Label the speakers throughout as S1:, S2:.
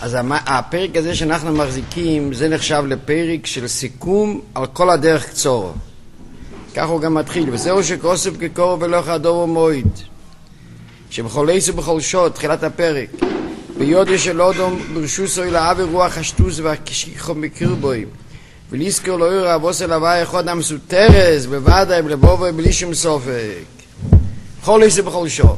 S1: אז הפרק הזה שאנחנו מחזיקים, זה נחשב לפרק של סיכום על כל הדרך קצור. כך הוא גם מתחיל. וזהו שכוסף כקור ולא חדור ומועיד. שבכל עיס ובכל שעות, תחילת הפרק. ביודע של אודום ברשוסו אלה אבי רוח השטוס והקשיחו מקרבוים. ולזכור לא יראה אבוס אל הוואי אחד המסותרס בוודאי בלבובו בלי שום סופק. בכל עיס ובכל שעות.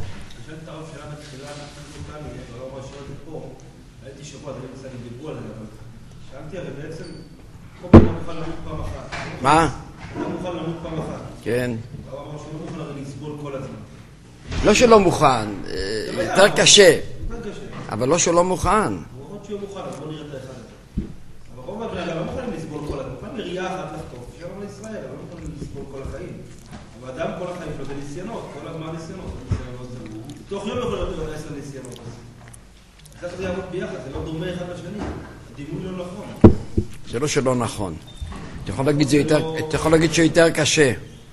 S1: מה?
S2: לא מוכן למות פעם אחת.
S1: כן.
S2: הוא אמר שהוא לא מוכן לסבול כל הזמן.
S1: לא שלא מוכן, יותר קשה. אבל לא שלא מוכן.
S2: הוא אומר שהוא מוכן, אז בוא נראה את האחד הזה. אבל רוב הבני אדם לא מוכנים לסבול כל הזמן. מוכנים לראייה אחת לחטוף, שלום לישראל, אבל לא מוכנים לסבול כל החיים. אבל אדם כל החיים שלו בניסיונות, כל הזמן ניסיונות. תוך יום יכול להיות להיכנס לניסיונות. אחרי זה יעמוד ביחד, זה לא דומה אחד לשני. הדימוי לא נכון.
S1: זה לא שלא נכון. אתה יכול להגיד שהוא יותר קשה.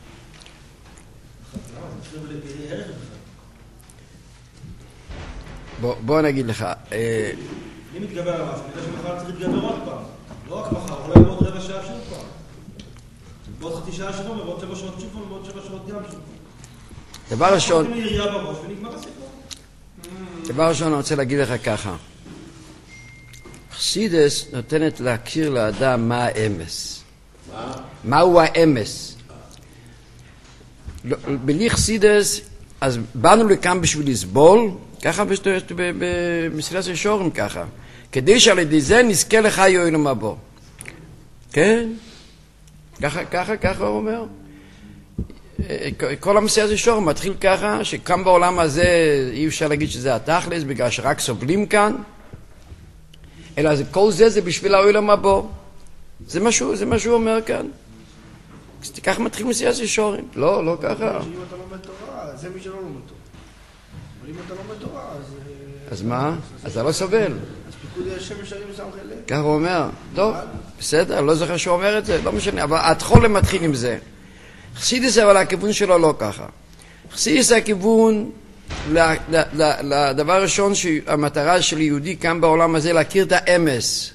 S1: בוא נגיד לך.
S2: אני מתגבר על משהו, אני יודע שמחר צריך להתגבר עוד פעם. לא רק מחר, אולי בעוד רבע שעה שוב פעם. בעוד חצי שעה שוב, בעוד 7 שעות שוב פעם, בעוד 7 שעות גם שוב פעם.
S1: דבר ראשון,
S2: נותנים לי יריעה בראש ונגמר הסיפור.
S1: דבר ראשון אני רוצה להגיד לך ככה. חסידס נותנת להכיר לאדם מה האמס. מהו האמס? בלי חסידס, אז באנו לכאן בשביל לסבול, ככה במסילת ישורים ככה, כדי שעל ידי זה נזכה לך יועילם הבא. כן? ככה הוא אומר. כל המסילת ישורים מתחיל ככה, שכאן בעולם הזה אי אפשר להגיד שזה התכלס, בגלל שרק סובלים כאן, אלא כל זה בשביל היועילם הבא. זה מה שהוא אומר כאן. ככה מתחיל מסילת ישורים. לא ככה.
S2: אם אתה לומד תורה, זה מי שלא לומד תורה. אבל אם אתה לומד תורה,
S1: אז מה? אז אתה לא סובל.
S2: אז פיקוד השם ישרים שם חלק.
S1: ככה הוא אומר. טוב, בסדר, לא זוכר שהוא אומר את זה, לא משנה. אבל התחולה מתחיל עם זה. חסידס אבל הכיוון שלו לא ככה. חסידס הכיוון לדבר הראשון שהמטרה של יהודי כאן בעולם הזה להכיר את האמס.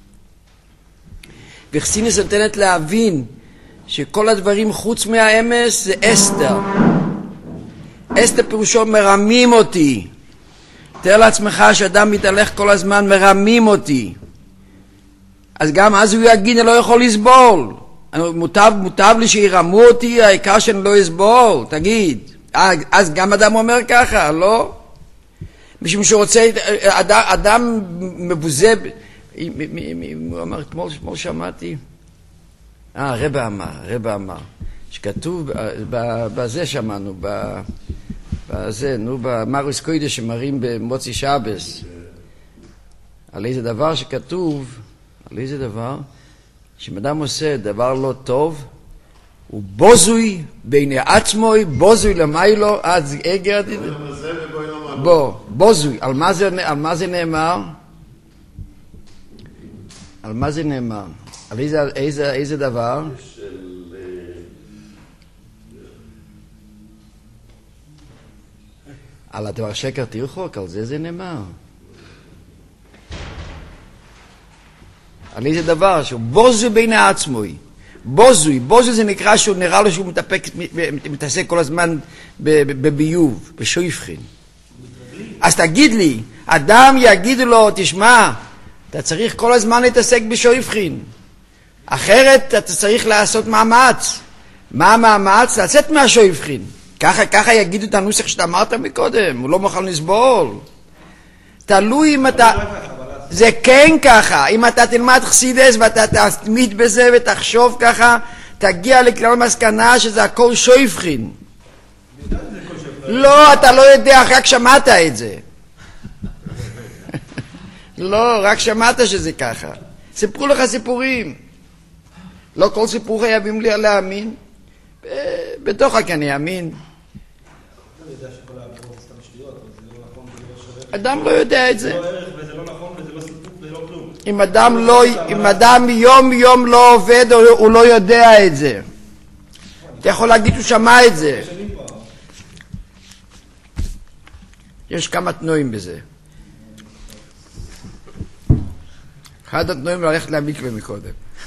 S1: וחסידס נותנת להבין שכל הדברים חוץ מהאמס זה אסתר. אסתר פירושו מרמים אותי. תאר לעצמך שאדם מתהלך כל הזמן מרמים אותי. אז גם אז הוא יגיד אני לא יכול לסבול. מוטב לי שירמו אותי, העיקר שאני לא אסבול. תגיד. אז גם אדם אומר ככה, לא? משום שרוצה, אדם מבוזה, הוא אמר, אתמול שמעתי, רבא אמר, שכתוב, בזה שמענו, בזה, במרוס קוידש שמראים במוצי שבס, על איזה דבר שכתוב, על איזה דבר, שאדם עושה דבר לא טוב, הוא בוזוי בעיני עצמוי, בוזוי למיילו, אז הגעתי, בוזוי, על מה זה נאמר? על מה זה נאמר? על איזה דבר? על הדבר שקר תרחוק, על זה נאמר. על איזה דבר? שהוא בוזוי בעיני עצמוי. בוזוי זה נקרא שהוא נראה לו שהוא מתעסק כל הזמן בביוב, בשויפכין. אז תגיד לי, אדם יגיד לו, תשמע, אתה צריך כל הזמן להתעסק בשויפכין. אחרת אתה צריך לעשות מאמץ. מה המאמץ? לצאת מהשויפכין. ככה יגידו את הנוסח שאתה אמרת מקודם, הוא לא מוכן לסבול. תלוי אם אתה... זה כן ככה, אם אתה תלמד חסידס ואתה תתמיד בזה ותחשוב ככה, תגיע לכלל מסקנה שזה הכל שויפכין. לא, אתה לא יודע, רק שמעת את זה. לא, רק שמעת שזה ככה. סיפרו לך סיפורים. לא כל סיפור חייבים לי להאמין. בתוך אני אאמין. אדם לא יודע את זה. אם אדם יום לא עובד, הוא לא יודע את זה. אתה יכול להגיד שהוא שמע את זה. יש כמה תנועים בזה. אחד התנועים ללכת למקווה מקודם.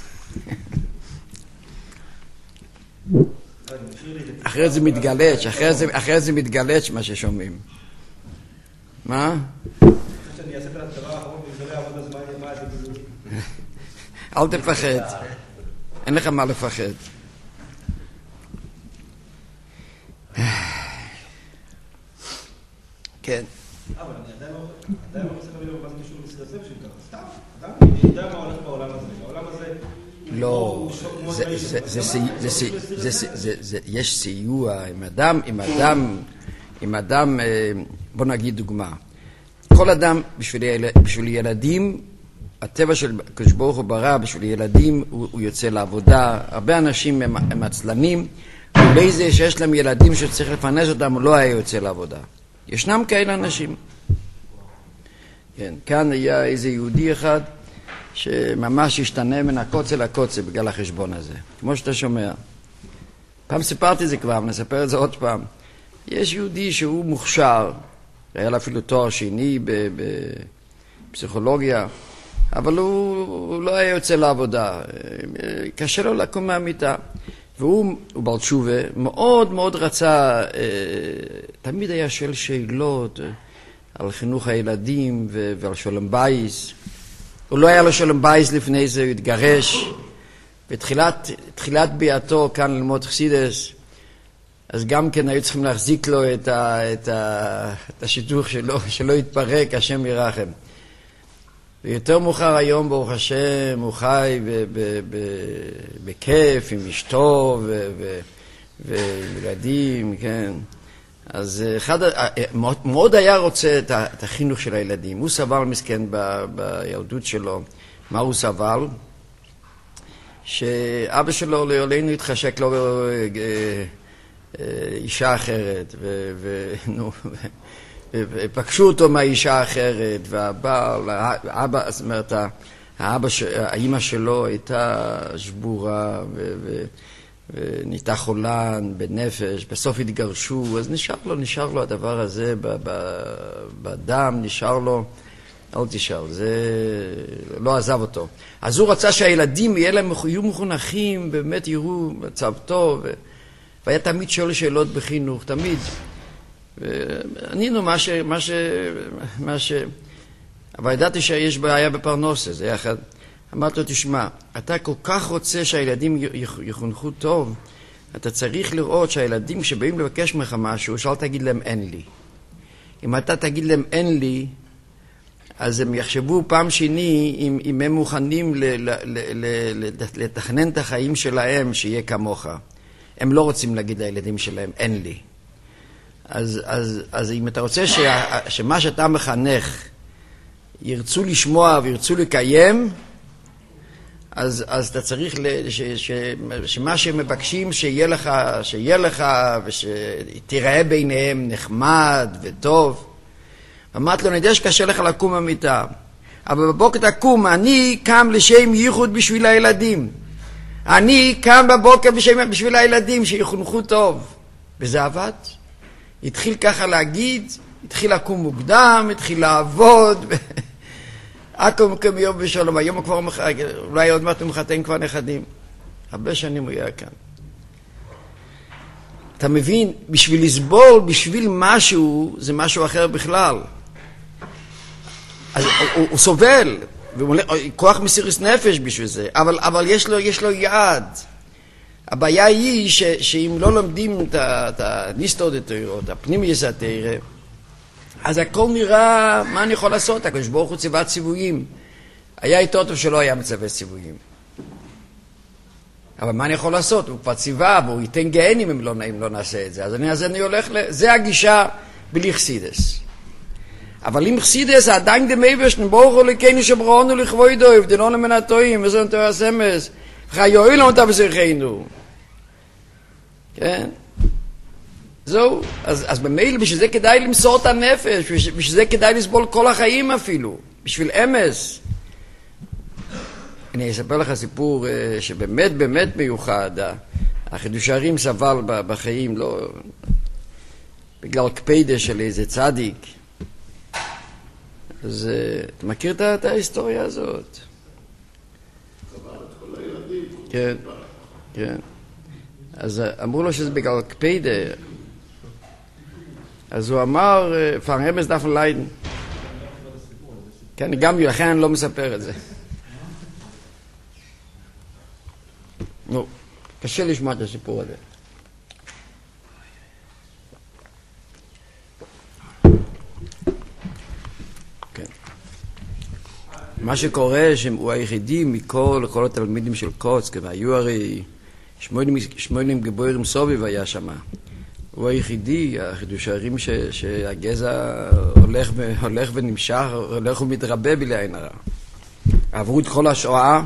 S1: אחרי זה מתגלץ', אחרי זה מתגלץ' מה ששומעים. מה?
S2: שאני אעשה את הדבר האחרון וזה לא יעבוד, אז מה זה?
S1: אל תפחד. אין לך מה לפחד. כן.
S2: אבל אני עדיין לא רוצה להבין מה זה קשור לסרסם של ככה. סתם, אדם יודע מה הולך בעולם הזה. בעולם הזה...
S1: לא, יש סיוע עם אדם, בוא נגיד דוגמה. כל אדם בשביל ילדים, הטבע של הקדוש ברוך הוא ברא, בשביל ילדים הוא יוצא לעבודה. הרבה אנשים הם עצלנים, ובלי זה שיש להם ילדים שצריך לפרנס אותם, הוא לא היה יוצא לעבודה. ישנם כאלה אנשים. כן, כאן היה איזה יהודי אחד שממש השתנה מן הקוצה לקוצה בגלל החשבון הזה, כמו שאתה שומע. פעם סיפרתי את זה כבר, נספר את זה עוד פעם. יש יהודי שהוא מוכשר, היה לו אפילו תואר שני בפסיכולוגיה, אבל הוא לא היה יוצא לעבודה, קשה לו לקום מהמיטה. והוא בעל תשובה, מאוד מאוד רצה, תמיד היה שואל שאלות על חינוך הילדים ועל שלום בייס. הוא לא היה לו שלום בייס לפני זה, הוא התגרש. בתחילת ביאתו כאן ללמוד חסידס, אז גם כן היו צריכים להחזיק לו את השידוך שלא יתפרק, השם ירחם. ויותר מאוחר היום, ברוך השם, הוא חי בכיף עם אשתו וילדים, כן. אז מאוד היה רוצה את החינוך של הילדים. הוא סבל מסכן בילדות שלו. מה הוא סבל? שאבא שלו לעולנו התחשק לו אישה אחרת, ופגשו אותו מהאישה האחרת, והאבא, זאת אומרת, האמא שלו הייתה שבורה ונהייתה חולן בנפש, בסוף התגרשו, אז נשאר לו הדבר הזה בדם, נשאר לו, אל תשאר, זה לא עזב אותו. אז הוא רצה שהילדים יהיו מחונכים, באמת יראו מצב טוב, והיה תמיד שואל שאלות בחינוך, תמיד. וענינו אבל ידעתי שיש בעיה בפרנסה, זה אחד. אמרתי לו, תשמע, אתה כל כך רוצה שהילדים יחונכו טוב, אתה צריך לראות שהילדים שבאים לבקש ממך משהו, שאל תגיד להם אין לי. אם אתה תגיד להם אין לי, אז הם יחשבו פעם שני אם הם מוכנים לתכנן את החיים שלהם שיהיה כמוך. הם לא רוצים להגיד לילדים שלהם אין לי. אז אם אתה רוצה שמה שאתה מחנך ירצו לשמוע וירצו לקיים, אז אתה צריך שמה שהם מבקשים שיהיה לך ושתיראה ביניהם נחמד וטוב. אמרתי לו, אני יודע שקשה לך לקום במיטה, אבל בבוקר תקום, אני קם לשם ייחוד בשביל הילדים. אני קם בבוקר בשביל הילדים שיחונכו טוב. וזה עבד. התחיל ככה להגיד, התחיל לקום מוקדם, התחיל לעבוד. אקום יום בשלום, היום כבר אולי עוד מעט הוא מחתן כבר נכדים. הרבה שנים הוא יהיה כאן. אתה מבין, בשביל לסבול, בשביל משהו, זה משהו אחר בכלל. אז הוא סובל, כוח מסירות נפש בשביל זה, אבל יש לו יעד. הבעיה היא שאם לא לומדים את הניסטות התורה, את הפנימיות התורה, אז הכל נראה, מה אני יכול לעשות? הקדוש ברוך הוא ציווה ציוויים. היה איתו טוב שלא היה מצווה ציוויים. אבל מה אני יכול לעשות? הוא כבר ציווה, והוא ייתן גאונים אם לא נעשה את זה. אז אני הולך זה הגישה בלי חסידס. אבל אם חסידס, עדיין דמייבשן, ברוך הוא לקיינו שבראנו לכבוי דויב, דלון למנתויים, וזון תורה סמס, חיואי לא מתה בזרחנו. כן? זהו. אז במילא, בשביל זה כדאי למסור את הנפש, בשביל זה כדאי לסבול כל החיים אפילו, בשביל אמס. אני אספר לך סיפור שבאמת באמת מיוחד. החידוש הערים סבל בחיים, לא בגלל קפידה של איזה צדיק. אז אתה מכיר את ההיסטוריה הזאת? כן, כן. אז אמרו לו שזה בגלל קפידה. אז הוא אמר, פרהמס דף ליידן. כן, גם לכן אני לא מספר את זה. נו, קשה לשמוע את הסיפור הזה. כן. מה שקורה שהוא היחידי מכל התלמידים של קוצק, והיו הרי 80 גיבורים סוביב היה שם. הוא היחידי, החידוש הערים שהגזע הולך ונמשך, הולך ומתרבה בלי עין הרע. עברו את כל השואה,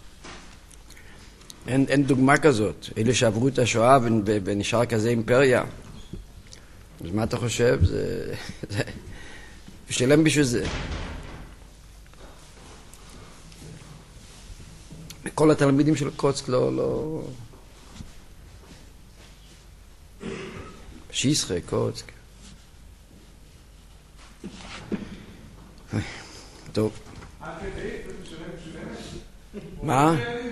S1: אין דוגמה כזאת. אלה שעברו את השואה ונשאר כזה אימפריה. אז מה אתה חושב? זה שלם בשביל זה. כל התלמידים של קוצק לא... שיסחה, קוצק. טוב. מה?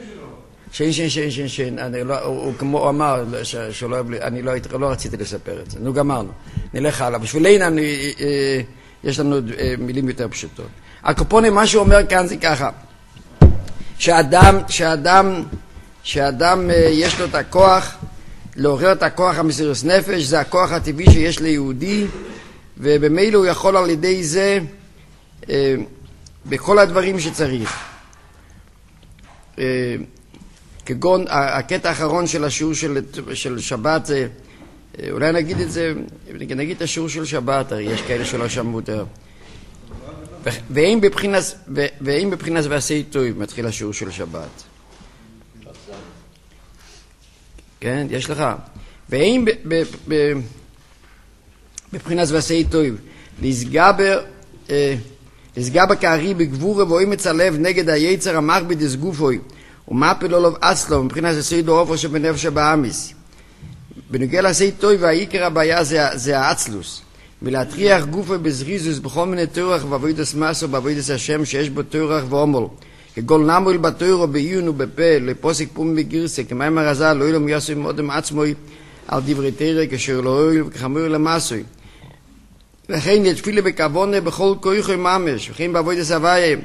S1: שן. הוא אמר אני לא רציתי לספר את זה. נו, גמרנו. נלך הלאה. בשבילנו יש לנו מילים יותר פשוטות. הקופונה, מה שהוא אומר כאן זה ככה. שאדם יש לו את הכוח לעורר את הכוח המסירות נפש, זה הכוח הטבעי שיש ליהודי, ובמילא הוא יכול על ידי זה בכל הדברים שצריך. כגון הקטע האחרון של השיעור של שבת, אולי נגיד את זה, נגיד את השיעור של שבת, הרי יש כאלה שלא שמעו יותר. ואם בבחינס ועשי טוב מתחיל השיעור של שבת. כן, יש לך. ואם בבחינס ועשי טוב לסגבר כארי בגבור רואים את הלב נגד היצר המכביד הסגופוי ומפל לו עצלו מבחינת עשי דורופו שבנפש הבאמיס. בנוגע לעשי טוב והעיקר הבעיה זה העצלוס. ולהטריח גופו בזריזוס בכל מיני תורח ועבודת מסו בעבודת השם שיש בו תורח ועומל. כגול נמול בתוירו בעיון ובפה לפוסק פום בגירסה כמיים הרזה לא ילום יעשו מודם עצמוי על דברי תרא כאשר לא הועיל וכחמור למסוי. וכן יתפילה בכוונה בכל כוחו ממש וכן בעבודת הוויה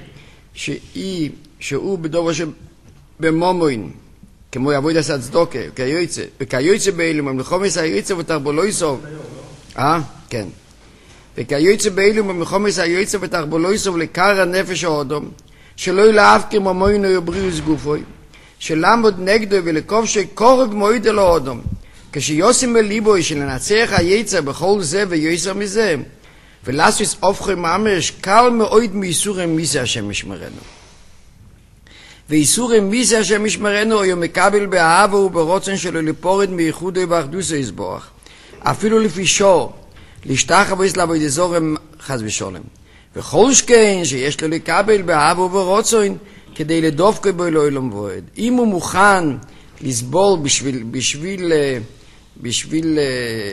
S1: שהוא בדובו שבמומוין כמו עבודת הצדוקה וכיוצא באלום המלחומס היוצא ותרבולויסוב כן וכיוצא באלום המלחומס היוצא ותרבולויסוב לקר הנפש האודום שלא ילאבקר ממוינו יבריאוס גופוי, שלעמוד נגדו ולכובשי קורב מועיד אל האודום, כשיוסים בליבוי שלנצח היצר בכל זה ויוסר מזה, ולעשוס אופכי ממש קל מאוד מאיסורי מיסה השם ישמרנו. ואיסורי מיסה השם ישמרנו הוא מקבל באהבה וברוצן שלו לפורד מייחודו ובאחדוסו יסבורך, אפילו לפי שור, להשתחווה ולעבוד אזורם חס ושולם. וכל שכן שיש לו לקבל באהבה וברצון כדי לדופק בו לעולם ועד. אם הוא מוכן לסבול בשביל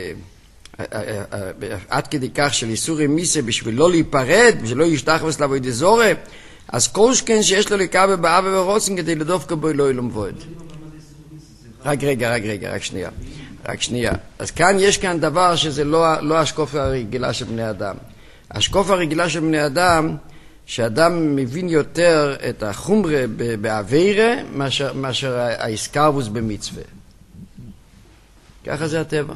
S1: עד כדי כך של איסורי מיסה בשביל לא להיפרד, בשביל לא להשתחווה לעבוד אזורה, אז כל שכן שיש לו לקבל באהבה וברצון כדי לדופק בו לעולם ועד. רק שנייה. אז כאן יש כאן דבר שזה לא השקופה הרגילה של בני אדם. השקופה הרגילה של בני אדם, שאדם מבין יותר את החומרה בעבירה מאשר ההסקרבוס במצווה. ככה זה הטבע.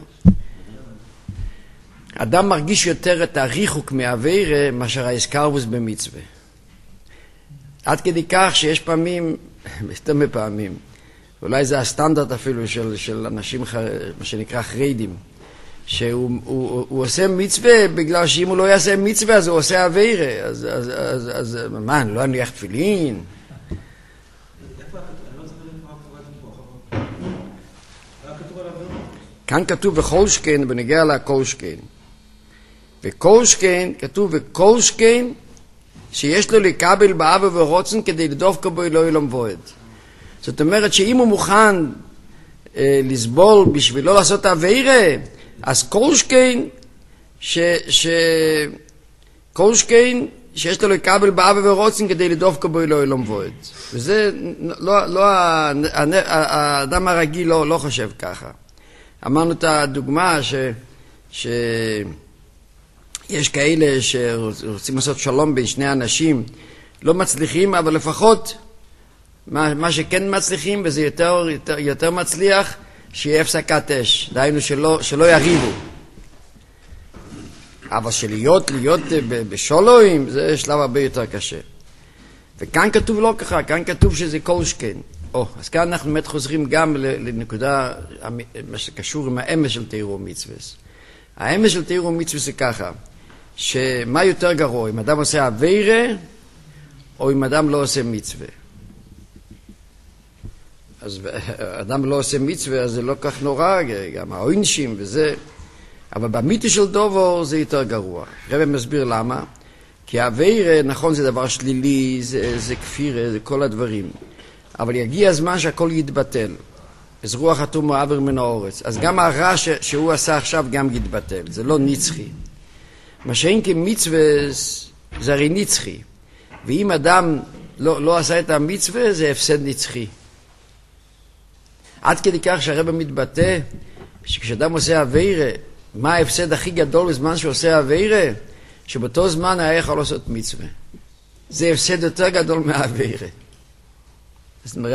S1: אדם מרגיש יותר את הריחוק מעבירה מאשר ההסקרבוס במצווה. עד כדי כך שיש פעמים, מסתמי פעמים, אולי זה הסטנדרט אפילו של אנשים, מה שנקרא חרדים, שהוא עושה מצווה בגלל שאם הוא לא יעשה מצווה אז הוא עושה עבירה. אז מה, אני לא אניח תפילין? כאן כתוב וכל שכן בנגיע לכל שכן. וכל שכן, כתוב וכל שכן שיש לו לקבל באהבה ורוצן כדי לדופק בו לא ילום ועד. זאת אומרת שאם הוא מוכן לסבול בשביל לא לעשות עבירה, אז כל שכן שיש לו לקבל באבא ורוצן כדי לדופקו בו אלוהי לא מבועד. וזה לא האדם הרגיל לא חושב ככה. אמרנו את הדוגמה שיש כאלה שרוצים לעשות שלום בין שני אנשים, לא מצליחים, אבל לפחות מה שכן מצליחים, וזה יותר מצליח, שיהיה הפסקת אש. דהיינו שלא יריבו. אבל להיות בשולוים, זה שלב הרבה יותר קשה. וכאן כתוב לא ככה, כאן כתוב שזה כל שכן. אז כאן אנחנו באמת חוזרים גם לנקודה, מה שקשור עם האמש של תירו מצווה. האמש של תירו מצווה זה ככה, שמה יותר גרוע, אם אדם עושה עבירה, או אם אדם לא עושה מצווה. אז אדם לא עושה מצווה, אז זה לא כך נורא, גם העונשים וזה. אבל במיתי של דובור זה יותר גרוע. רבי מסביר למה. כי העבירה, נכון, זה דבר שלילי, זה כפירה, זה כל הדברים. אבל יגיע הזמן שהכל יתבטל. אז רוח אטום עבר מן האורץ. אז גם הרע שהוא עשה עכשיו גם יתבטל. זה לא נצחי. מה שאין כמצווה זה הרי נצחי. ואם אדם לא עשה את המצווה, זה הפסד נצחי. עד כדי כך שהרבא מתבטא, שכשאדם עושה עבירה, מה ההפסד הכי גדול בזמן שעושה עבירה? שבאותו זמן היה יכול לעשות מצווה. זה הפסד יותר גדול מהעבירה. אז נראה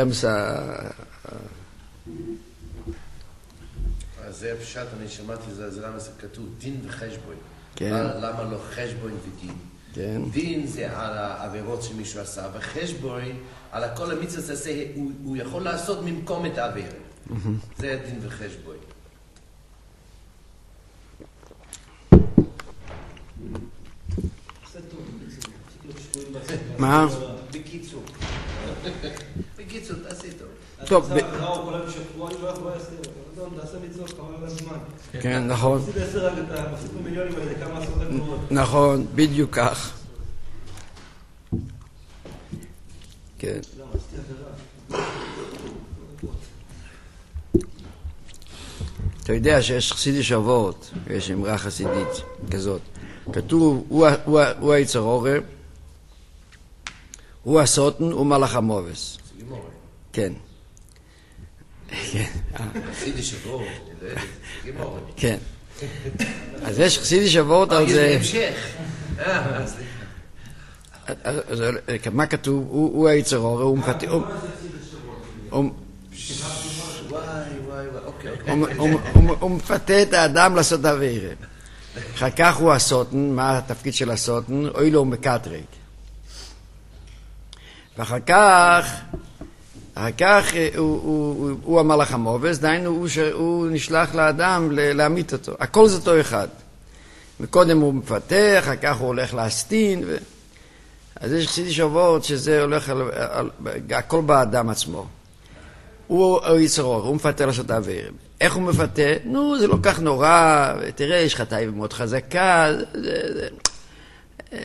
S3: אז זה הפשט, אני שמעתי, זה למה זה כתוב, דין וחשבון.
S1: כן.
S3: למה לא חשבון ודין?
S1: כן.
S3: דין זה על העבירות שמישהו עשה, וחשבון, על הכל המצווה הזה, הוא יכול לעשות ממקום את העבירה. זה דין וחשבון.
S1: מה?
S3: בקיצור. בקיצור, תעשי טוב.
S1: טוב, כן, נכון. נכון, בדיוק כך. כן. אתה יודע שיש חסידי שבועות, יש אמרה חסידית כזאת. כתוב, הוא היצר אורר, הוא הסוטן, הוא מלאך המובס. כן.
S3: חסידי שבועות,
S1: כן. אז יש חסידי שבועות על זה...
S3: המשך.
S1: מה כתוב? הוא היצר אורר, הוא מפתה... הוא מפתה את האדם לעשות עבירה. אחר כך הוא הסוטן, מה התפקיד של הסוטן? אוי לו הוא מקטרק. ואחר כך הוא המלאך המובס, דהיינו הוא נשלח לאדם להמית אותו. הכל זה אותו אחד. וקודם הוא מפתח, אחר כך הוא הולך להסטין. אז יש חסידי שבועות שזה הולך הכל באדם עצמו. הוא יצרור, הוא מפתה לעשות עבירה. איך הוא מפתה? נו, זה לא כך נורא, תראה, יש לך טייבה מאוד חזקה, הוא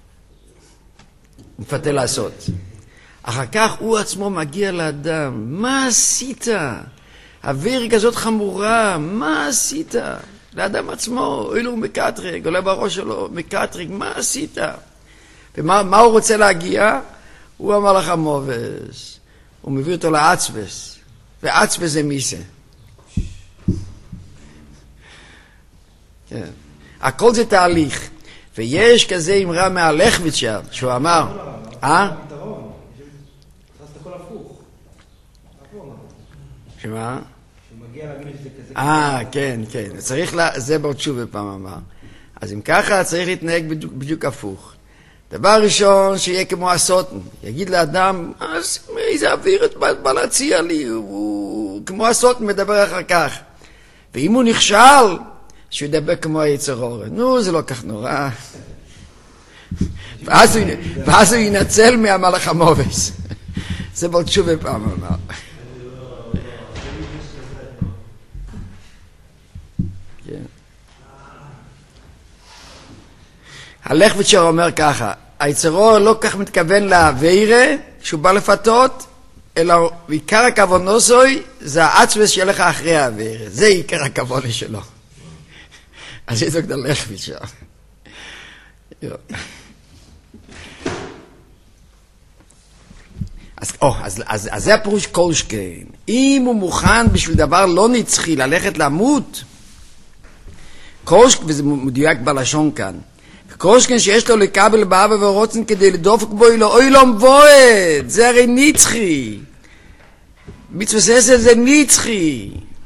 S1: מפתה לעשות. אחר כך הוא עצמו מגיע לאדם, מה עשית? עבירה כזאת חמורה, מה עשית? לאדם עצמו, אילו הוא מקטרג, עולה בראש שלו, מקטרג, מה עשית? ומה הוא רוצה להגיע? הוא אמר לך מובס, הוא מביא אותו לעצבס, ועצבס זה מיסה. כן. הכל זה תהליך, ויש כזה אמרה מהלכביצ'ר, שהוא אמר, שמה? כן, כן. צריך זה בתשובה פעם אמר. אז אם ככה צריך להתנהג בדיוק הפוך. דבר ראשון, שיהיה כמו הסוטן. יגיד לאדם, איזה אוויר בא להציע לי, הוא כמו הסוטן מדבר אחר כך. ואם הוא נכשל, שהוא ידבר כמו היצר אורן. נו, זה לא כך נורא. ואז הוא ינצל מהמלאך המובס. זה בתשובה פעם אמר. הלכביצ'ר אומר ככה, היצרו לא כך מתכוון לעבירה שהוא בא לפתות, אלא עיקר הכוונוסוי זה העצבס שלך אחרי העבירה, זה עיקר הכוונה שלו. אז יש את הלכביצ'ר. אז זה הפירוש קולשכן. אם הוא מוכן בשביל דבר לא נצחי ללכת למות, קולשכן, וזה מדויק בלשון כאן, קולשכן שיש לו לקבל באבא ורוצן כדי לדופק בו אלו, אוי לא מבועד, זה הרי נצחי. מצווה עשה זה נצחי.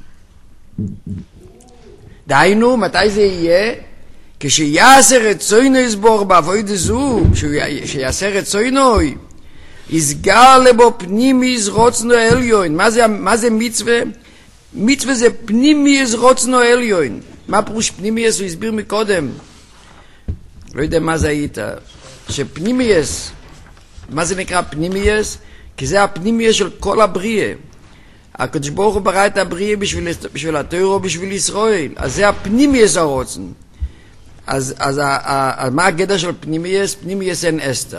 S1: דהיינו, מתי זה יהיה? כשיעשה רצוינו יסבור בעבוד זו, כשיעשה רצוינו, יסגר לבו פנימיס רוצנו עליון. מה זה מצווה? מצווה זה פנימיס רוצנו עליון. מה פירוש פנימיס? הוא הסביר מקודם. לא יודע מה זה היית. שפנימיס, מה זה נקרא פנימיס? כי זה הפנימיס של כל הבריאה. הקדוש ברוך הוא ברא את הבריאה בשביל התורה, בשביל ישראל. אז זה הפנימיס הרוצן. אז מה הגדר של פנימיס? פנימיס אין אסתר.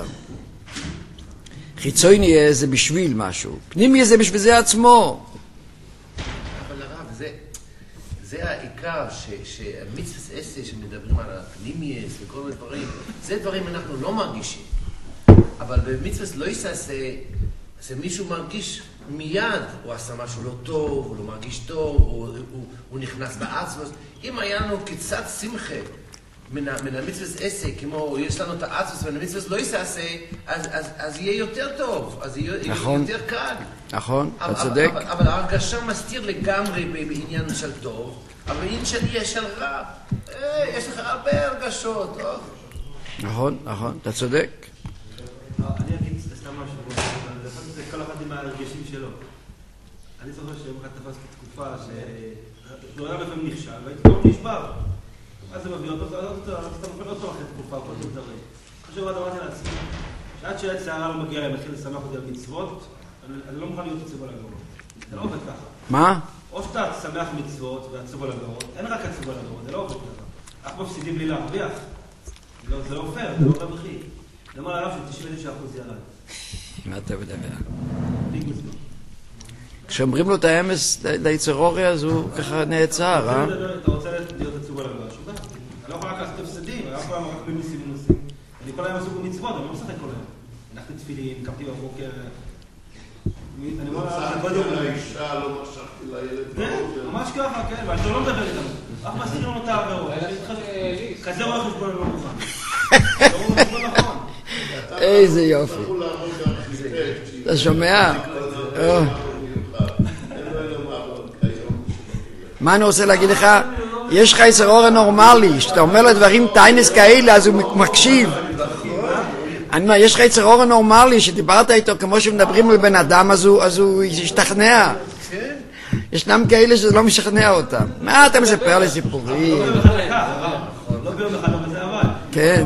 S1: חיצוני זה בשביל משהו. פנימי זה בשביל זה עצמו.
S3: אבל הרב, זה העיקר שהמצווה עשה שמדברים על הפנימייס וכל מיני דברים, זה דברים אנחנו לא מרגישים. אבל במצווה לא יעשה, זה מישהו מרגיש מיד, הוא עשה משהו לא טוב, הוא לא מרגיש טוב, הוא נכנס בעצמוס. אם היה לנו קצת שמחה מן המצווה עשה, כמו יש לנו את העצמוס והמצווה לא יעשה, אז יהיה יותר טוב, אז יהיה יותר קל.
S1: נכון, אתה צודק.
S3: אבל ההרגשה מסתיר לגמרי בעניין של טוב, אבל בעניין של רע, יש לך הרבה הרגשות.
S1: נכון, אתה צודק.
S2: אני אגיד סתם משהו, זה כל אחד עם ההרגשים שלו. אני זוכר שיום אחד תפסתי תקופה שלא היה לפעמים נכשל, והייתי כבר נשבר. אז זה מביא אותו, אתה מפעיל אותו אחרי תקופה, כל זאת דברים. חושב, אמרתי לעצמי, שעד שהילד שערה לא מגיע להם, מתחיל לשמח אותי על מצוות, אני לא מוכן להיות עצוב על הגרות. זה לא עובד ככה.
S1: מה?
S2: או שאתה שמח מצוות ועצוב על הגרות, אין רק עצוב על הגרות, זה לא עובד ככה. אך מפסידים בלי להרוויח. זה לא פייר, זה לא רווחי. זה אומר עליו ש99% ירד.
S1: מה אתה מדבר? כשאומרים לו את האמס ליצרורי, אז הוא ככה נעצר, אה?
S2: אתה רוצה להיות עצוב על הגרות, שוב, אני לא יכול רק לעשות הפסדים, אני לא יכול רק במיסים ונוסים. אני כל היום עסוק במצוות, אני לא משחק כל היום. הנחתי תפילין, קמתי בבוקר. אני לא
S4: משחתי לאישה, לא משחתי לילד.
S2: כן, ממש ככה, כן, ואני לא מדבר איתם. רק מסתיר לנו את העבירות. כזה רואה חשבון לא מוכן. זה רואה חשבון נכון.
S1: איזה יופי. אתה שומע? מה אני רוצה להגיד לך? יש לך יצר אור נורמלי, שאתה אומר לדברים טיינס כאלה, אז הוא מקשיב. אני אומר, יש לך יצר אור נורמלי, שדיברת איתו כמו שמדברים לבן אדם, אז הוא ישתכנע. ישנם כאלה שזה לא משכנע אותם. מה אתה מספר לסיפורים?
S2: לא ביום אחד, אבל זה עבד.
S1: כן.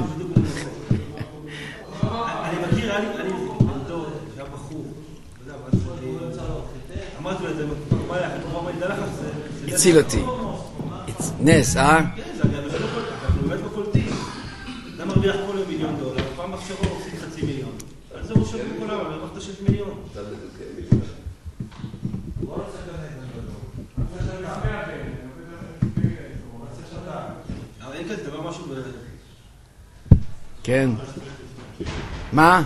S2: אני מכיר, אני שהיה בחור, אמרתי לו את זה, הוא אמר לי, דלך לך,
S1: הציל אותי. נס, אה?
S2: כן, זה אנחנו באמת בקולטים. אתה מרוויח כל יום $1,000,000, פעם מחשבו עושים $500,000. על זה הוא שווה כל היום, אני אמרת $6,000,000. אבל אין כזה דבר משהו
S1: כן. מה?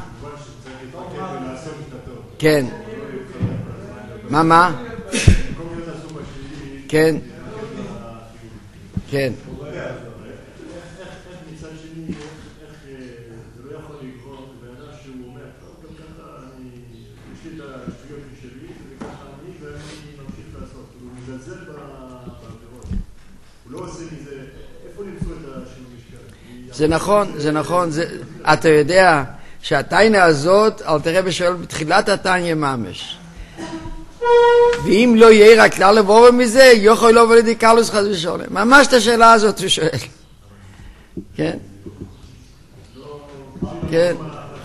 S1: כן. מה? כן. כן.
S4: מצד שני, זה לא יכול לגרום לבן שהוא אומר, גם ככה יש לי את השטויות שלי, וככה ואני ממשיך לעשות. הוא מזלזל בעבירות. הוא לא עושה מזה, איפה למצוא את השינוי משקל?
S1: זה נכון. אתה יודע שהטיינה הזאת, אל תראה בשואל בתחילת הטניה ממש. ואם לא יהיה רק כלל לבוא מזה, יוכל לא ולידי קלוס חס ושולם. ממש את השאלה הזאת הוא שואל. כן? כן.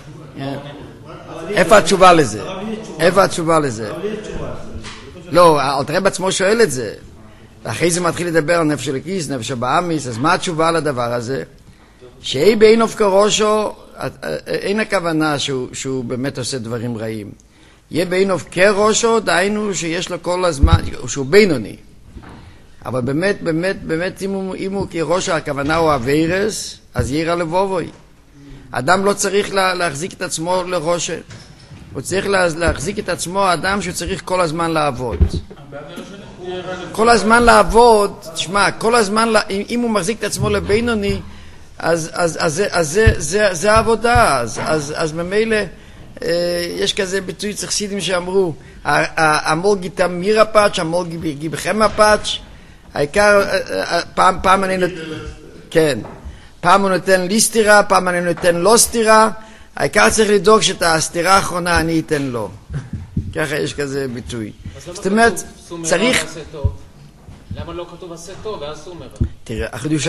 S1: איפה התשובה לזה? לא, אל תראה בעצמו שואל את זה. ואחרי זה מתחיל לדבר על נפש אלוקיס, נפש הבאמיס, אז מה התשובה לדבר הזה? שאי בעין אוף כראשו, אין הכוונה שהוא באמת עושה דברים רעים. יהיה בעינוב כראשו, דהיינו שיש לו כל הזמן, שהוא בינוני. אבל באמת, אם הוא כראשו, הכוונה הוא הווירס, אז יהיה רע לבובוי. אדם לא צריך להחזיק את עצמו לראשו. הוא צריך להחזיק את עצמו האדם שצריך כל הזמן לעבוד. כל הזמן לעבוד, תשמע, כל הזמן, אם הוא מחזיק את עצמו לבינוני, אז זה העבודה. אז ממילא יש כזה ביטוי חסידים שאמרו, אמור גיטה מירה פאץ', אמור גיבכם הפאץ', העיקר, פעם אני נותן, כן, פעם הוא נותן לי סתירה, פעם אני נותן לו סתירה, העיקר צריך לדאוג שאת הסתירה האחרונה אני אתן לו. ככה יש כזה ביטוי. זאת אומרת, צריך...
S5: למה לא כתוב עשה טוב ואז סור מרע?
S1: תראה, החידוש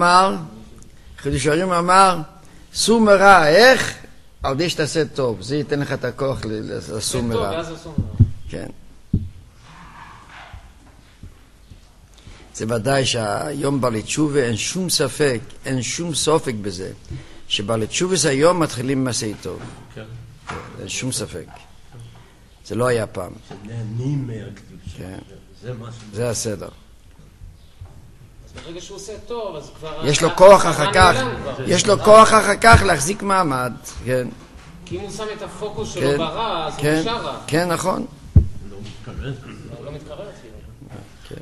S1: הערים אמר, סור מרע, איך? על די שתעשה טוב, זה ייתן לך את הכוח לסור מרע.
S5: טוב ואז סור מרע.
S1: כן. זה ודאי שהיום בעלי תשובה אין שום ספק בזה, שבעלי תשובה היום מתחילים מעשה טוב.
S5: כן.
S1: אין שום ספק. זה לא היה פעם.
S6: שנהנים מהקדושה.
S1: כן.
S6: זה מה
S1: זה הסדר.
S5: אז ברגע שהוא עושה טוב, אז כבר...
S1: יש לו כוח אחר כך, להחזיק מעמד, כן.
S5: כי אם הוא שם את הפוקוס שלו ברע, אז הוא נשאר רע.
S1: כן, נכון.
S6: לא מתקרב.
S5: הוא לא מתקרב אפילו.
S1: כן.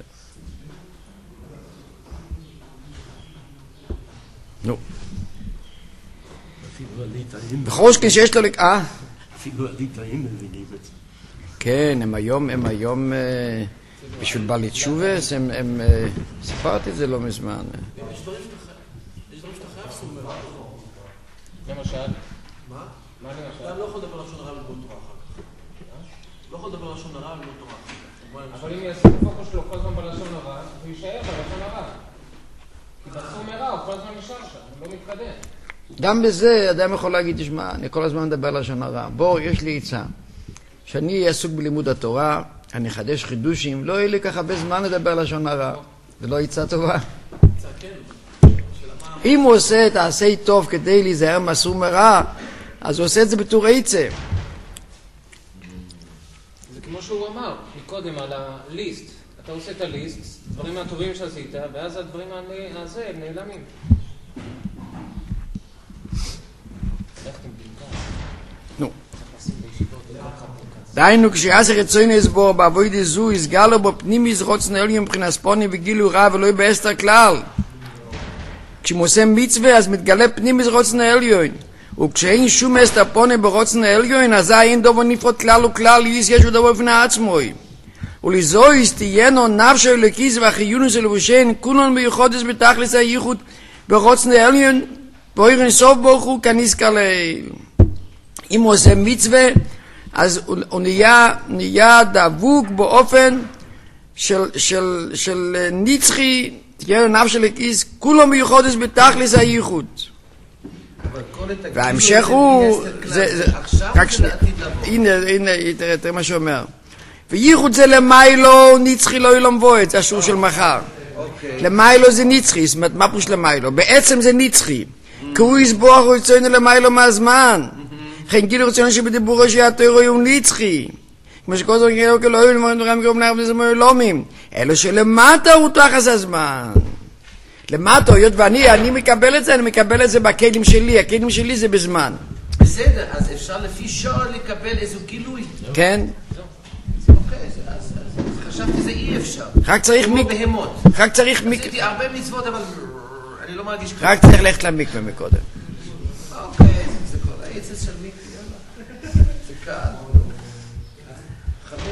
S1: נו.
S6: אפילו הליטאים...
S1: בכל שכן שיש לו...
S6: אפילו הליטאים מבינים את זה.
S1: כן, הם היום בשביל בעלי תשובה, הם סיפרתי את זה לא מזמן.
S7: יש דברים שאתה חייב סור מרע.
S5: למשל?
S7: מה?
S5: מה למשל?
S7: אתה לא יכול לדבר לשון הרע וללמוד תורה אחר כך. לא יכול לדבר לשון הרע וללמוד תורה אחר כך.
S5: אבל אם יעשה את הפוקוס שלו כל הזמן בלשון הרע, הוא יישאר בלשון הרע. כי בסור מרע הוא כל הזמן נשאר שם, הוא לא מתקדם.
S1: גם בזה אדם יכול להגיד, תשמע, אני כל הזמן מדבר לשון הרע. בוא, יש לי עצה. שאני אהיה עסוק בלימוד התורה, אני אחדש חידושים, לא יהיה לי ככה הרבה זמן לדבר לשון הרע. זה לא עצה טובה. אם הוא עושה את העשה טוב כדי להיזהר מהסור מרע, אז הוא עושה את זה בתור עצה.
S5: זה כמו שהוא אמר מקודם על הליסט. אתה עושה את הליסט, דברים הטובים שעשית, ואז הדברים הזה הם נעלמים.
S1: נו. דיינו, כשיעשה רצון לסבור בעבודה זו, יסגר לו בפנימיס רוצן עליון מבחינת ספונים וגילו רע ולא בהסתר כלל. כשהוא עושה מצווה, אז מתגלה פנימיס רוצן עליון. וכשאין שום הסתר פונה ברוצן עליון, אז אין דובר נפרד כלל וכלל, יש ודובר בפני עצמוי. ולזויס תהיינו נפשו אלוקיס והחיונוס אלבושן, כולן ביחודס בתכלס הייחוד ברוצן עליון, באוירן סוף ברוך הוא כנזכר לעיל. אם הוא עושה מצווה, אז הוא נהיה דבוק באופן של נצחי, תהיה נפש של הכיס, כולו מיוחדס בתכלס הייחוד. וההמשך הוא, הנה, תראה מה שאומר. וייחוד זה למיילו, נצחי לא ילום בועד, זה השור של מחר. למיילו זה נצחי, זאת אומרת, מה פוש למיילו? בעצם זה נצחי. כי הוא יסבוח הוא יצאנו למיילו מהזמן. לכן גילו רציון שבדיבורו שהתוירו הוא נצחי. כמו שכל זאת גילו כלא היו למורים דברים גרום נער וזה מוילומים. אלו שלמטה הוא תחס הזמן. למטה, היות ואני מקבל את זה, אני מקבל את זה בכלים שלי. הכלים שלי זה בזמן.
S3: בסדר, אז אפשר לפי שעה לקבל איזו גילוי.
S1: כן?
S3: אוקיי, אז חשבתי זה אי אפשר.
S1: רק צריך
S3: כמו בהמות.
S1: רק צריך
S3: עשיתי הרבה מצוות, אבל אני לא מרגיש כלום.
S1: רק צריך ללכת למקווה מקודם.
S3: אוקיי, זה כל העצת של מיקי, יאללה. זה קל. 5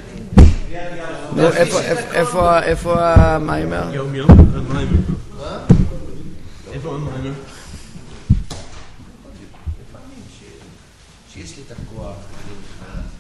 S3: שקלים.
S1: איפה המיימר?
S6: יום, המיימר.
S3: מה?
S6: איפה המיימר?
S3: שיש לי את הכוח.